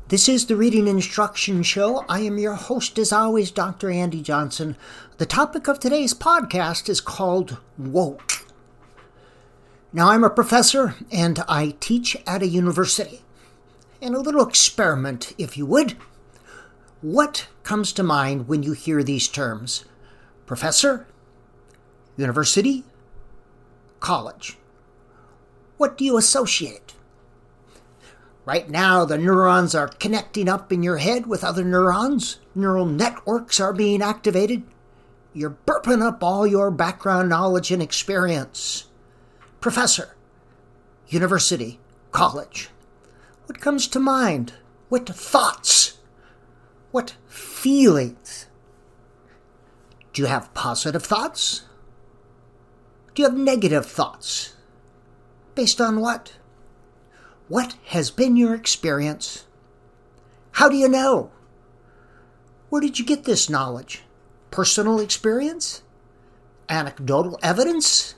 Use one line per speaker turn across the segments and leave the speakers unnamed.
This is the Reading Instruction Show. I am your host, as always, Dr. Andy Johnson. The topic of today's podcast is called woke. Now, I'm a professor and I teach at a university. And a little experiment, if you would. What comes to mind when you hear these terms? Professor, university, college. What do you associate? Right now, the neurons are connecting up in your head with other neurons. Neural networks are being activated. You're burping up all your background knowledge and experience. Professor, university, college. What comes to mind? What thoughts? What feelings? Do you have positive thoughts? Do you have negative thoughts? Based on what? What has been your experience? How do you know? Where did you get this knowledge? Personal experience? Anecdotal evidence?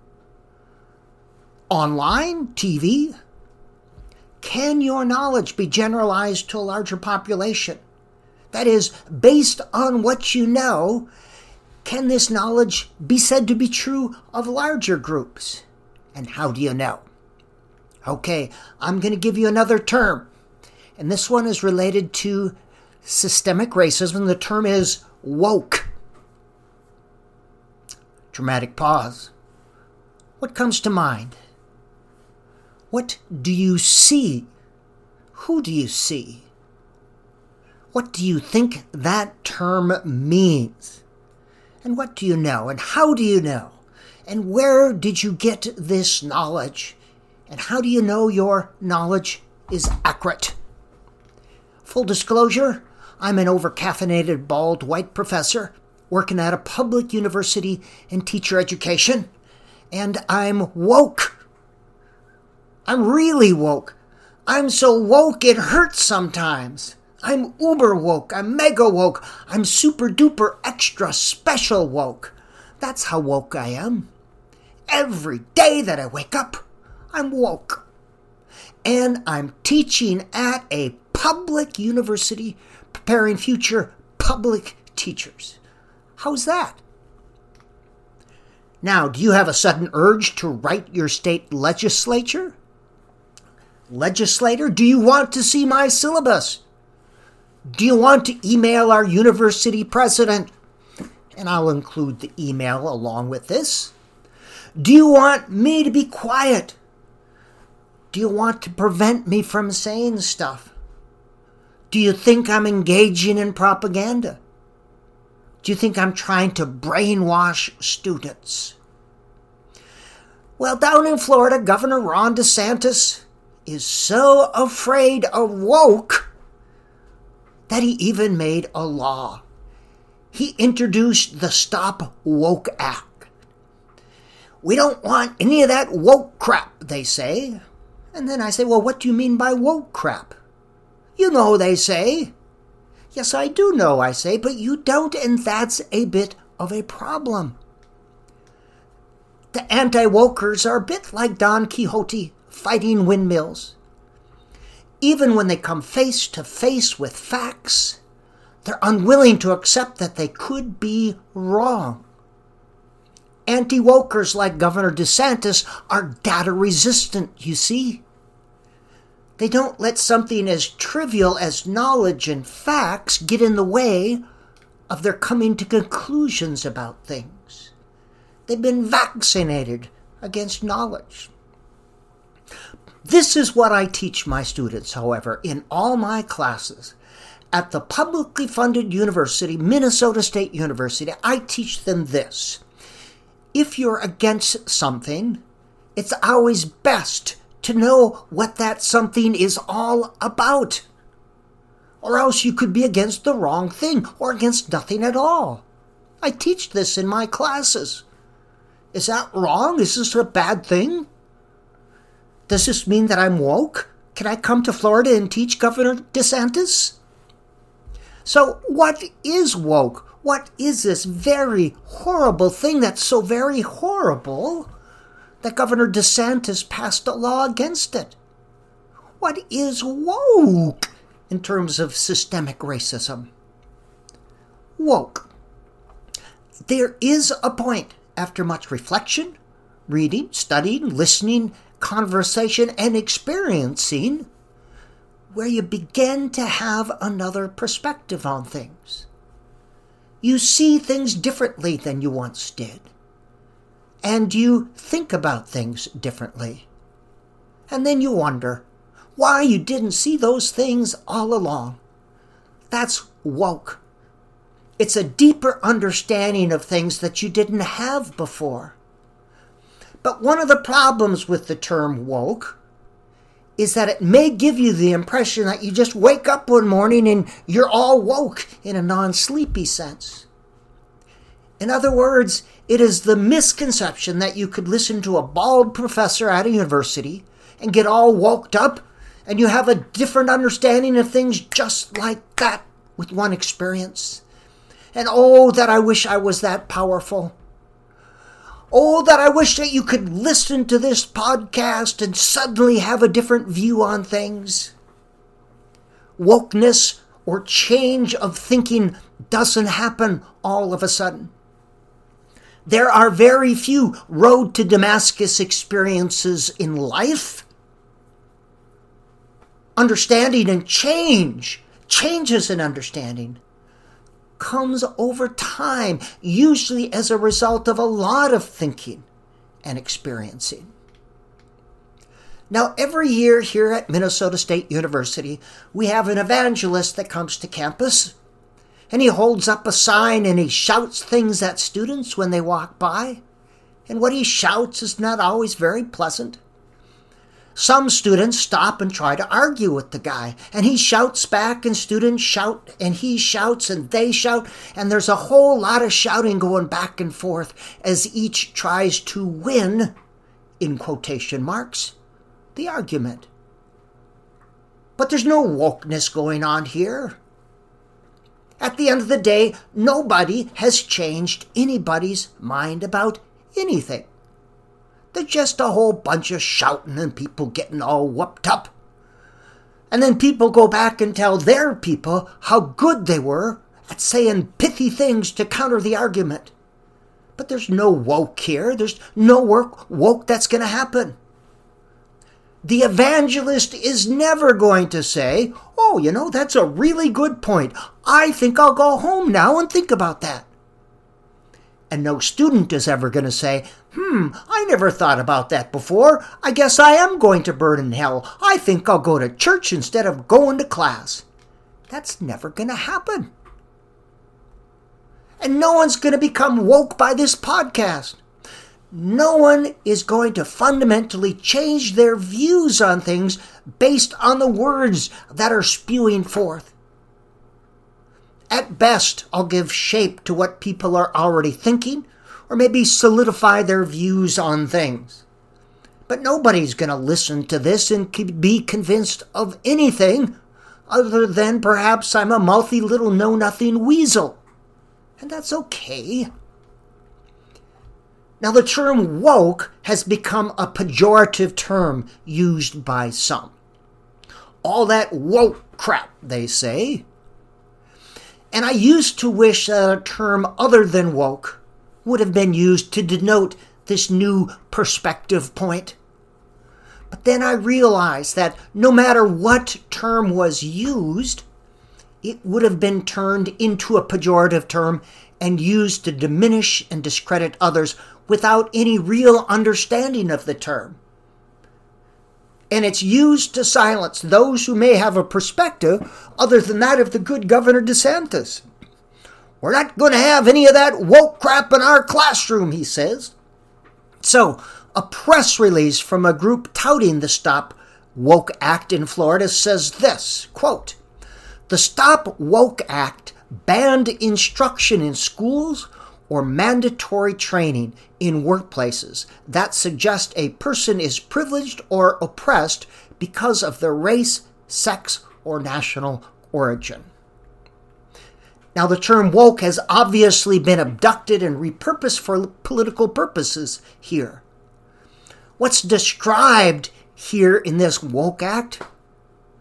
Online? TV? Can your knowledge be generalized to a larger population? That is, based on what you know, can this knowledge be said to be true of larger groups? And how do you know? Okay, I'm going to give you another term. And this one is related to systemic racism. The term is woke. Dramatic pause. What comes to mind? What do you see? Who do you see? What do you think that term means? And what do you know? And how do you know? And where did you get this knowledge? And how do you know your knowledge is accurate? Full disclosure, I'm an overcaffeinated, bald, white professor working at a public university in teacher education, and I'm woke. I'm really woke. I'm so woke it hurts sometimes. I'm uber woke. I'm mega woke. I'm super duper extra special woke. That's how woke I am. Every day that I wake up, I'm woke. And I'm teaching at a public university, preparing future public teachers. How's that? Now, do you have a sudden urge to write your state legislature? Legislator, do you want to see my syllabus? Do you want to email our university president? And I'll include the email along with this. Do you want me to be quiet? Do you want to prevent me from saying stuff? Do you think I'm engaging in propaganda? Do you think I'm trying to brainwash students? Well, down in Florida, Governor Ron DeSantis is so afraid of woke that he even made a law. He introduced the Stop Woke Act. We don't want any of that woke crap, they say. And then I say, well, what do you mean by woke crap? You know, they say. Yes, I do know, I say, but you don't, and that's a bit of a problem. The anti-wokers are a bit like Don Quixote fighting windmills. Even when they come face to face with facts, they're unwilling to accept that they could be wrong. Anti-wokers like Governor DeSantis are data resistant, you see. They don't let something as trivial as knowledge and facts get in the way of their coming to conclusions about things. They've been vaccinated against knowledge. This is what I teach my students, however, in all my classes. At the publicly funded university, Minnesota State University, I teach them this. If you're against something, it's always best to know what that something is all about. Or else you could be against the wrong thing or against nothing at all. I teach this in my classes. Is that wrong? Is this a bad thing? Does this mean that I'm woke? Can I come to Florida and teach Governor DeSantis? So what is woke? What is this very horrible thing that's so very horrible that Governor DeSantis passed a law against it? What is woke? in terms of systemic racism. Woke. There is a point, after much reflection, reading, studying, listening, conversation, and experiencing, where you begin to have another perspective on things. You see things differently than you once did. And you think about things differently. And then you wonder why you didn't see those things all along. That's woke. It's a deeper understanding of things that you didn't have before. But one of the problems with the term woke is that it may give you the impression that you just wake up one morning and you're all woke in a non-sleepy sense. In other words, it is the misconception that you could listen to a bald professor at a university and get all woked up and you have a different understanding of things just like that with one experience. And oh, that I wish I was that powerful. Oh, that I wish that you could listen to this podcast and suddenly have a different view on things. Wokeness or change of thinking doesn't happen all of a sudden. There are very few road to Damascus experiences in life. Understanding and changes in understanding, comes over time, usually as a result of a lot of thinking and experiencing. Now, every year here at Minnesota State University, we have an evangelist that comes to campus, and he holds up a sign and he shouts things at students when they walk by, and what he shouts is not always very pleasant. Some students stop and try to argue with the guy, and he shouts back, and students shout, and he shouts, and they shout, and there's a whole lot of shouting going back and forth as each tries to win, in quotation marks, the argument. But there's no wokeness going on here. At the end of the day, nobody has changed anybody's mind about anything. They're just a whole bunch of shouting and people getting all whooped up. And then people go back and tell their people how good they were at saying pithy things to counter the argument. But there's no woke here. There's no woke that's going to happen. The evangelist is never going to say, oh, that's a really good point. I think I'll go home now and think about that. And no student is ever going to say, I never thought about that before. I guess I am going to burn in hell. I think I'll go to church instead of going to class. That's never going to happen. And no one's going to become woke by this podcast. No one is going to fundamentally change their views on things based on the words that are spewing forth. At best, I'll give shape to what people are already thinking, or maybe solidify their views on things. But nobody's going to listen to this and be convinced of anything other than perhaps I'm a mouthy little know-nothing weasel. And that's okay. Now, the term woke has become a pejorative term used by some. All that woke crap, they say. And I used to wish that a term other than woke would have been used to denote this new perspective point. But then I realized that no matter what term was used, it would have been turned into a pejorative term and used to diminish and discredit others without any real understanding of the term. And it's used to silence those who may have a perspective other than that of the good Governor DeSantis. We're not going to have any of that woke crap in our classroom, he says. So, a press release from a group touting the Stop Woke Act in Florida says this, quote, "The Stop Woke Act banned instruction in schools or mandatory training in workplaces that suggest a person is privileged or oppressed because of their race, sex, or national origin." Now, the term woke has obviously been abducted and repurposed for political purposes here. What's described here in this woke act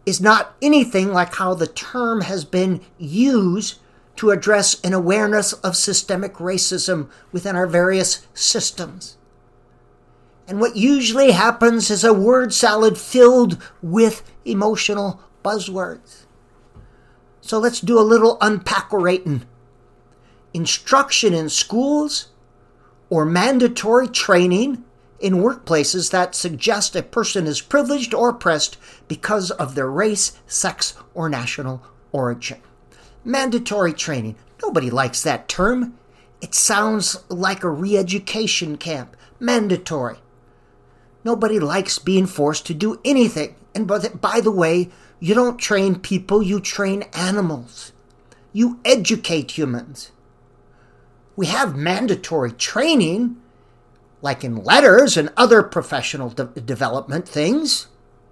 is not anything like how the term has been used to address an awareness of systemic racism within our various systems. And what usually happens is a word salad filled with emotional buzzwords. So let's do a little unpack-orating. Instruction in schools or mandatory training in workplaces that suggest a person is privileged or oppressed because of their race, sex, or national origin. Mandatory training. Nobody likes that term. It sounds like a re-education camp. Mandatory. Nobody likes being forced to do anything. And by the way, you don't train people, you train animals. You educate humans. We have mandatory training, like in letters and other professional development things.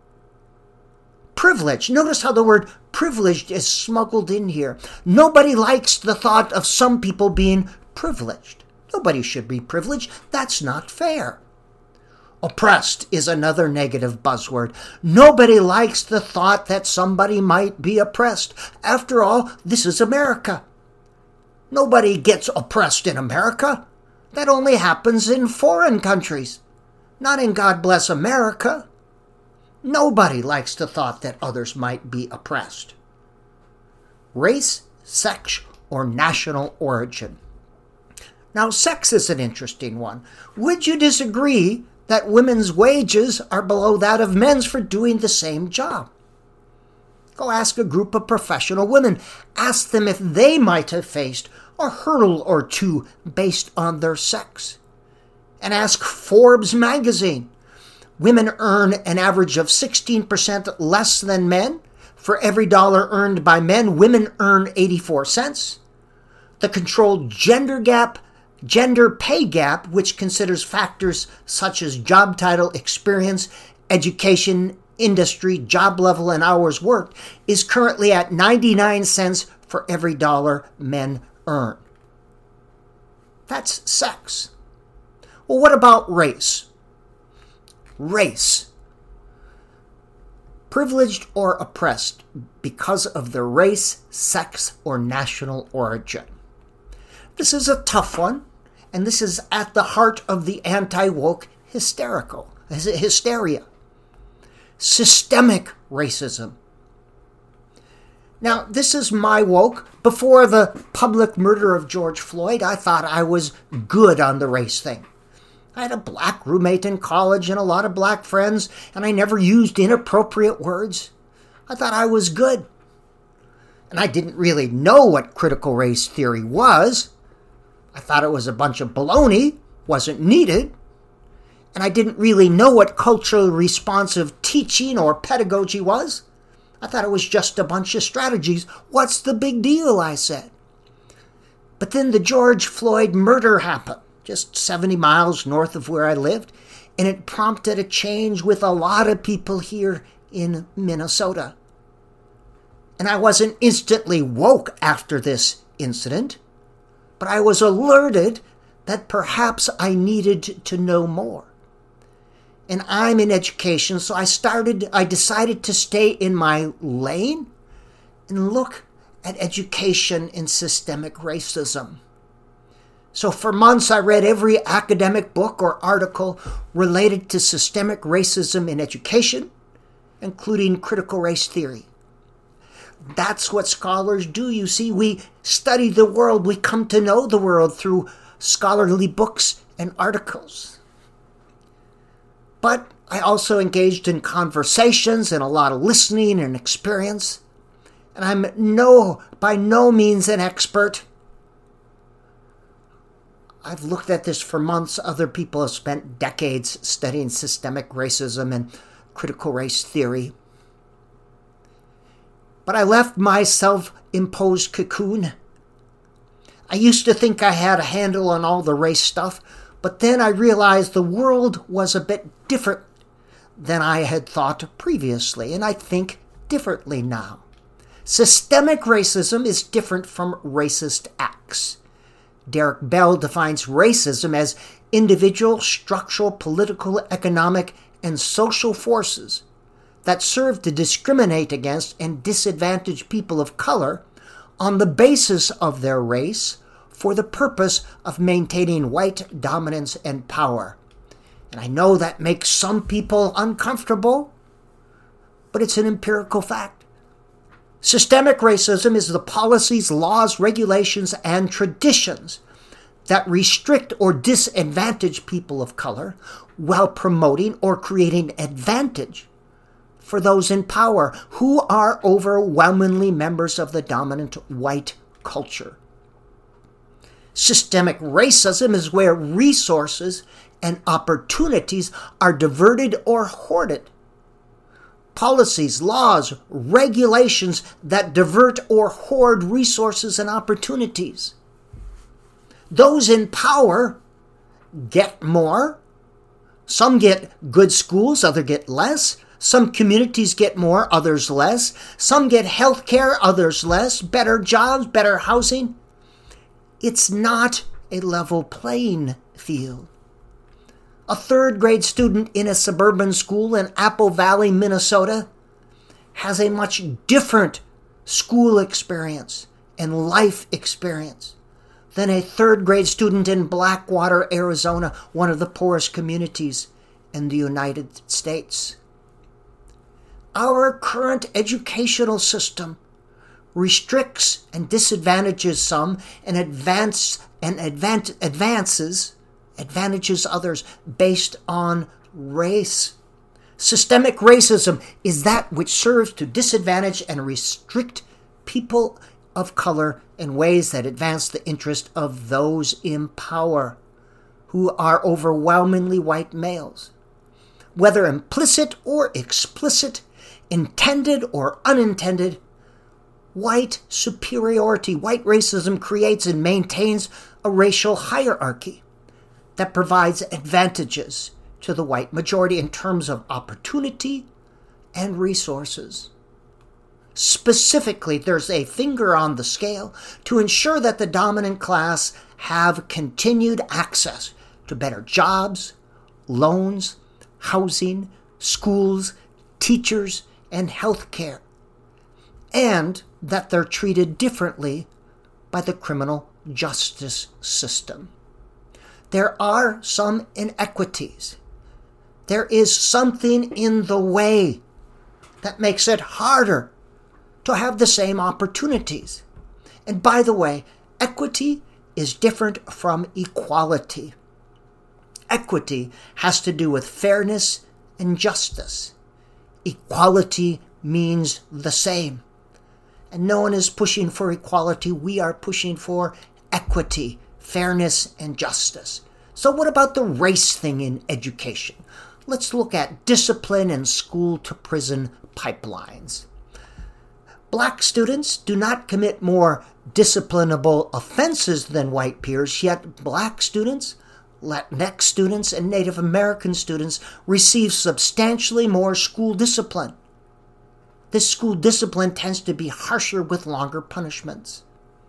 Privilege. Notice how the word privileged is smuggled in here. Nobody likes the thought of some people being privileged. Nobody should be privileged. That's not fair. Oppressed is another negative buzzword. Nobody likes the thought that somebody might be oppressed. After all, this is America. Nobody gets oppressed in America. That only happens in foreign countries, not in God Bless America. Nobody likes the thought that others might be oppressed. Race, sex, or national origin. Now, sex is an interesting one. Would you disagree that women's wages are below that of men's for doing the same job? Go ask a group of professional women. Ask them if they might have faced a hurdle or two based on their sex. And ask Forbes magazine. Women earn an average of 16% less than men. For every dollar earned by men, women earn 84 cents. The controlled gender pay gap, which considers factors such as job title, experience, education, industry, job level, and hours worked, is currently at 99 cents for every dollar men earn. That's sex. Well, what about race? Race. Privileged or oppressed because of their race, sex, or national origin. This is a tough one, and this is at the heart of the anti-woke hysteria. Systemic racism. Now, this is my woke. Before the public murder of George Floyd, I thought I was good on the race thing. I had a black roommate in college and a lot of black friends, and I never used inappropriate words. I thought I was good. And I didn't really know what critical race theory was. I thought it was a bunch of baloney, wasn't needed. And I didn't really know what culturally responsive teaching or pedagogy was. I thought it was just a bunch of strategies. What's the big deal, I said. But then the George Floyd murder happened, just 70 miles north of where I lived, and it prompted a change with a lot of people here in Minnesota. And I wasn't instantly woke after this incident, but I was alerted that perhaps I needed to know more. And I'm in education, so I decided to stay in my lane and look at education in systemic racism. So for months, I read every academic book or article related to systemic racism in education, including critical race theory. That's what scholars do, you see. We study the world. We come to know the world through scholarly books and articles. But I also engaged in conversations and a lot of listening and experience. And I'm by no means an expert. I've looked at this for months. Other people have spent decades studying systemic racism and critical race theory. But I left my self-imposed cocoon. I used to think I had a handle on all the race stuff, but then I realized the world was a bit different than I had thought previously, and I think differently now. Systemic racism is different from racist acts. Derek Bell defines racism as individual, structural, political, economic, and social forces that serve to discriminate against and disadvantage people of color on the basis of their race for the purpose of maintaining white dominance and power. And I know that makes some people uncomfortable, but it's an empirical fact. Systemic racism is the policies, laws, regulations, and traditions that restrict or disadvantage people of color while promoting or creating advantage for those in power who are overwhelmingly members of the dominant white culture. Systemic racism is where resources and opportunities are diverted or hoarded. Policies, laws, regulations that divert or hoard resources and opportunities. Those in power get more. Some get good schools, others get less. Some communities get more, others less. Some get health care, others less. Better jobs, better housing. It's not a level playing field. A third-grade student in a suburban school in Apple Valley, Minnesota, has a much different school experience and life experience than a third-grade student in Blackwater, Arizona, one of the poorest communities in the United States. Our current educational system restricts and disadvantages some and advantages others based on race. Systemic racism is that which serves to disadvantage and restrict people of color in ways that advance the interest of those in power, who are overwhelmingly white males. Whether implicit or explicit, intended or unintended, white superiority, white racism creates and maintains a racial hierarchy that provides advantages to the white majority in terms of opportunity and resources. Specifically, there's a finger on the scale to ensure that the dominant class have continued access to better jobs, loans, housing, schools, teachers, and health care, and that they're treated differently by the criminal justice system. There are some inequities. There is something in the way that makes it harder to have the same opportunities. And by the way, equity is different from equality. Equity has to do with fairness and justice. Equality means the same. And no one is pushing for equality. We are pushing for equity, fairness, and justice. So what about the race thing in education? Let's look at discipline and school-to-prison pipelines. Black students do not commit more disciplinable offenses than white peers, yet black students, Latinx students, and Native American students receive substantially more school discipline. This school discipline tends to be harsher with longer punishments.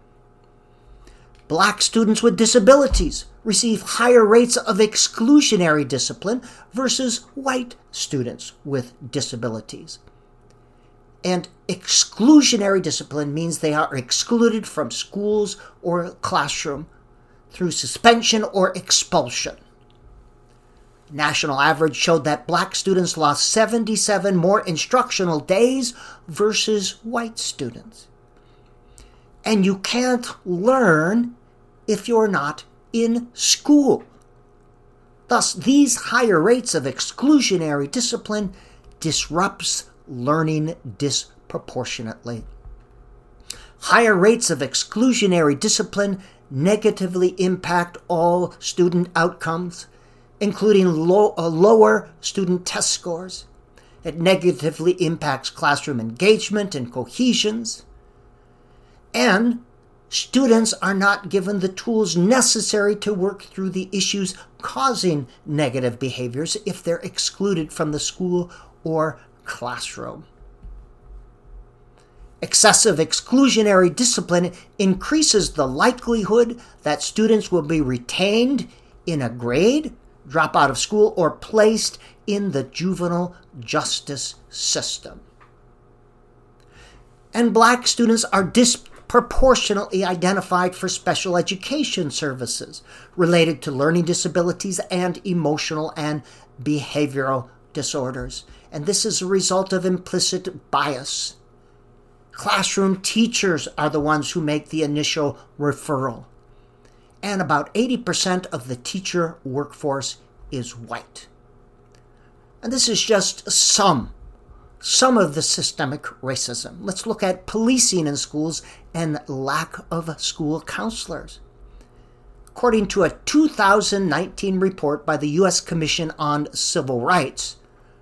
Black students with disabilities receive higher rates of exclusionary discipline versus white students with disabilities. And exclusionary discipline means they are excluded from schools or classroom through suspension or expulsion. National average showed that black students lost 77 more instructional days versus white students. And you can't learn if you're not in school. Thus, these higher rates of exclusionary discipline disrupts learning disproportionately. Higher rates of exclusionary discipline negatively impact all student outcomes, including lower student test scores. It negatively impacts classroom engagement and cohesions. And students are not given the tools necessary to work through the issues causing negative behaviors if they're excluded from the school or classroom. Excessive exclusionary discipline increases the likelihood that students will be retained in a grade drop out of school, or placed in the juvenile justice system. And black students are disproportionately identified for special education services related to learning disabilities and emotional and behavioral disorders. And this is a result of implicit bias. Classroom teachers are the ones who make the initial referral. And about 80% of the teacher workforce is white. And this is just some of the systemic racism. Let's look at policing in schools and lack of school counselors. According to a 2019 report by the U.S. Commission on Civil Rights,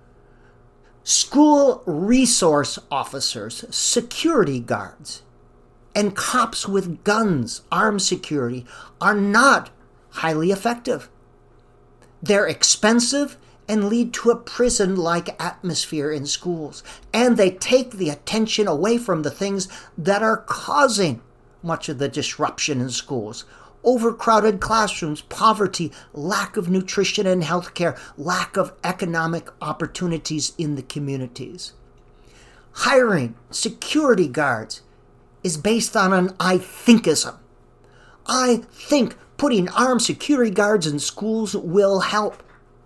school resource officers, security guards, and cops with guns, armed security, are not highly effective. They're expensive and lead to a prison-like atmosphere in schools. And they take the attention away from the things that are causing much of the disruption in schools. Overcrowded classrooms, poverty, lack of nutrition and health care, lack of economic opportunities in the communities. Hiring security guards is based on an I thinkism. I think putting armed security guards in schools will help.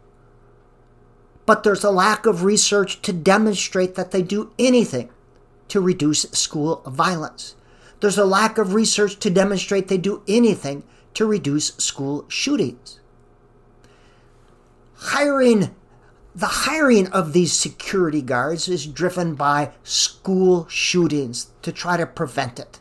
But there's a lack of research to demonstrate that they do anything to reduce school violence. There's a lack of research to demonstrate they do anything to reduce school shootings. The hiring of these security guards is driven by school shootings to try to prevent it.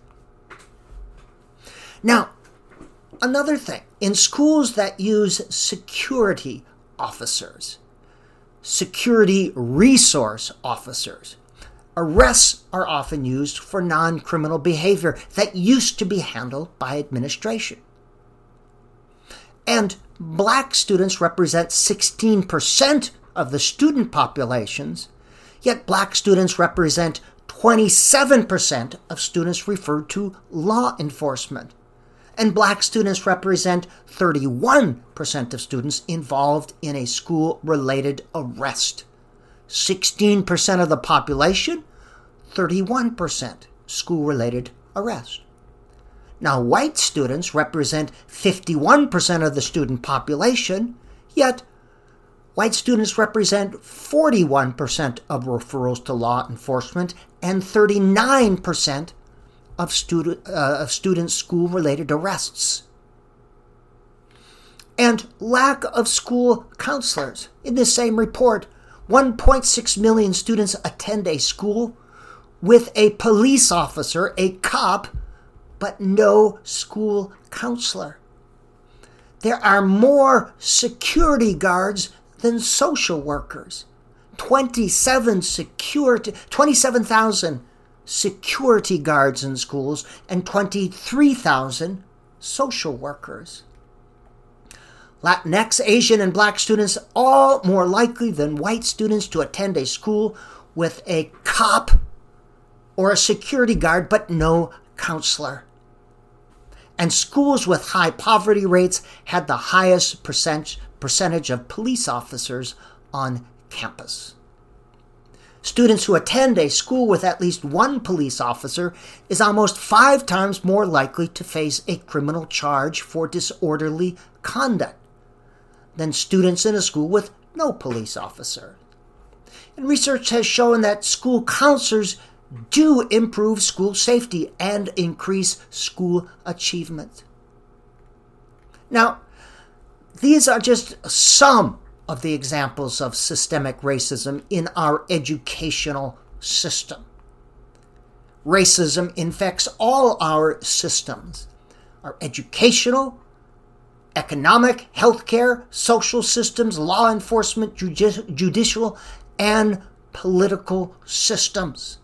Now, another thing, in schools that use security officers, security resource officers, arrests are often used for non-criminal behavior that used to be handled by administration. And black students represent 16% of the student populations, yet black students represent 27% of students referred to law enforcement. And black students represent 31% of students involved in a school-related arrest. 16% of the population, 31% school-related arrest. Now, white students represent 51% of the student population, yet white students represent 41% of referrals to law enforcement and 39% of student school-related arrests. And lack of school counselors. In this same report, 1.6 million students attend a school with a police officer, a cop, but no school counselor. There are more security guards than social workers. 27,000 security guards in schools and 23,000 social workers. Latinx, Asian, and black students all more likely than white students to attend a school with a cop or a security guard, but no counselor. And schools with high poverty rates had the highest percentage of police officers on campus. Students who attend a school with at least one police officer is almost 5 times more likely to face a criminal charge for disorderly conduct than students in a school with no police officer. And research has shown that school counselors do improve school safety and increase school achievement. Now, these are just some of the examples of systemic racism in our educational system. Racism infects all our systems, our educational, economic, healthcare, social systems, law enforcement, judicial, and political systems.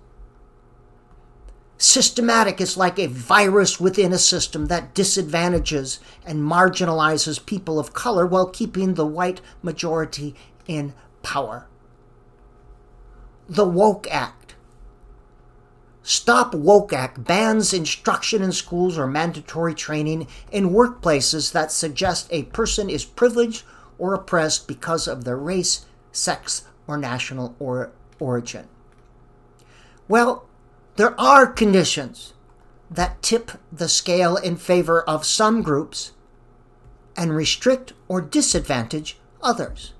Systematic is like a virus within a system that disadvantages and marginalizes people of color while keeping the white majority in power. The Woke Act. Stop Woke Act bans instruction in schools or mandatory training in workplaces that suggest a person is privileged or oppressed because of their race, sex, or national origin. Well, there are conditions that tip the scale in favor of some groups and restrict or disadvantage others.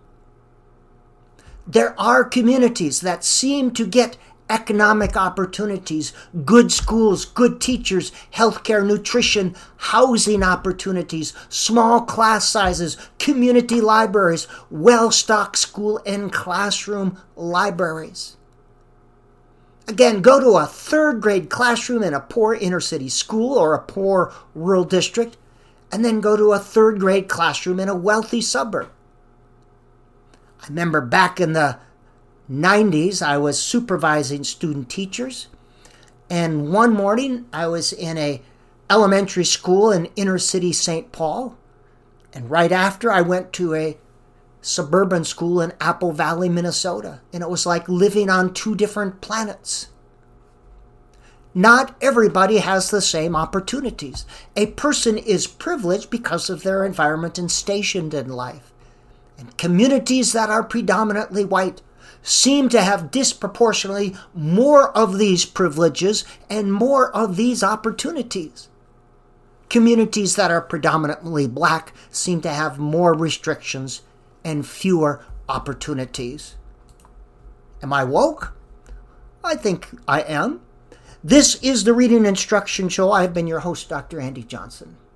There are communities that seem to get economic opportunities, good schools, good teachers, healthcare, nutrition, housing opportunities, small class sizes, community libraries, well-stocked school and classroom libraries. Again, go to a third grade classroom in a poor inner city school or a poor rural district, and then go to a third grade classroom in a wealthy suburb. I remember back in the 90s, I was supervising student teachers, and one morning I was in a elementary school in inner city St. Paul, and right after I went to a suburban school in Apple Valley, Minnesota, and it was like living on two different planets. Not everybody has the same opportunities. A person is privileged because of their environment and stationed in life. And communities that are predominantly white seem to have disproportionately more of these privileges and more of these opportunities. Communities that are predominantly black seem to have more restrictions and fewer opportunities. Am I woke? I think I am. This is the Reading Instruction Show. I've been your host, Dr. Andy Johnson.